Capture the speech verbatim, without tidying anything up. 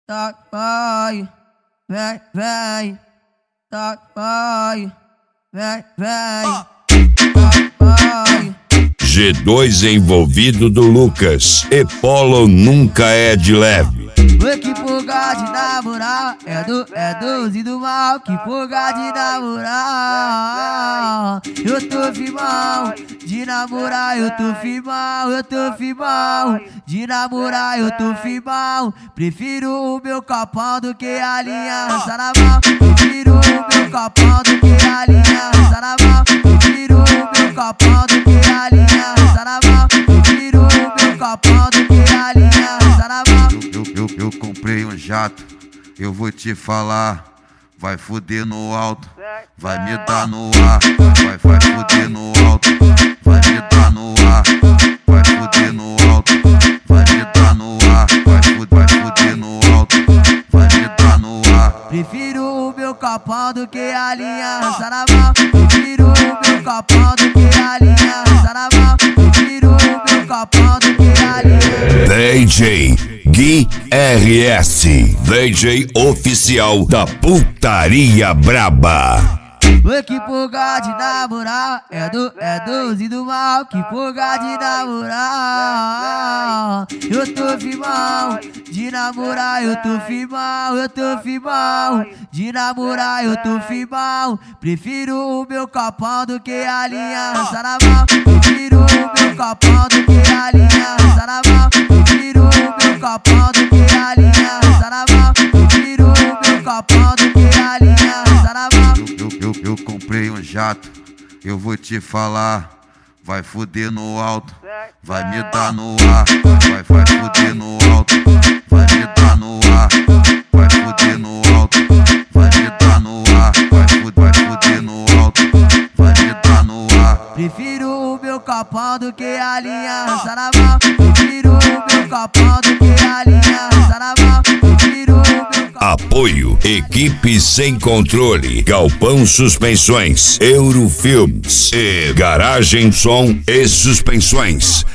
Tá, vai, vem, vem, tá, vai, vem, vem, tá, vai. G dois envolvido do Lucas e Polo nunca é de leve. Oi, que porra de namorar, é do, é doze do mal, que porra de namorar. Eu tô firmão, de namorar eu tô firmão, eu tô firmão, de namorar eu tô firmão. Prefiro o meu copão do que a aliança na mão. Prefiro o meu copão do que a aliança na mão. Prefiro o meu copão do que a aliança na mão. Prefiro o meu copão do que a aliança na mão. Eu, eu, eu comprei um jato, eu vou te falar. Vai fuder no alto, vai me dar no ar. Vai, vai fuder no alto, vai me dar no ar. Vai fuder no alto, vai me dar no ar. Vai fuder, vai fuder no alto, vai me dar no ar. Prefiro o meu copão do que a aliança na mão. Prefiro o meu copão do que a aliança na mão. Prefiro o meu copão do que a aliança. D J Gui R S, D J oficial da Putaria Braba. Oi, que porra de namorar, é do, é doze do mal, que porra de namorar. Eu tô firmão, de namorar eu tô firmão, eu tô firmão, de namorar eu tô firmão. Prefiro o meu copão do que a aliança na mão. Prefiro o meu copão do que a aliança na mão. Prefiro o meu copão do que a aliança na mão. Prefiro o meu copão do que a aliança na mão. Eu, eu, eu comprei um jato, eu vou te falar. Vai fuder no alto, vai me dar no ar. Vai, vai fuder no alto, vai me dar no ar. Vai fuder no alto, vai me dar no ar. Vai fuder, vai fuder no alto, vai me dar no ar. Prefiro o meu copão do que a aliança na mão. Prefiro o meu copão do que a aliança na mão. Prefiro o meu copão. Apoio Equipe Sem Controle, Galpão Suspensões, Eurofilmes e Garagem Som e Suspensões.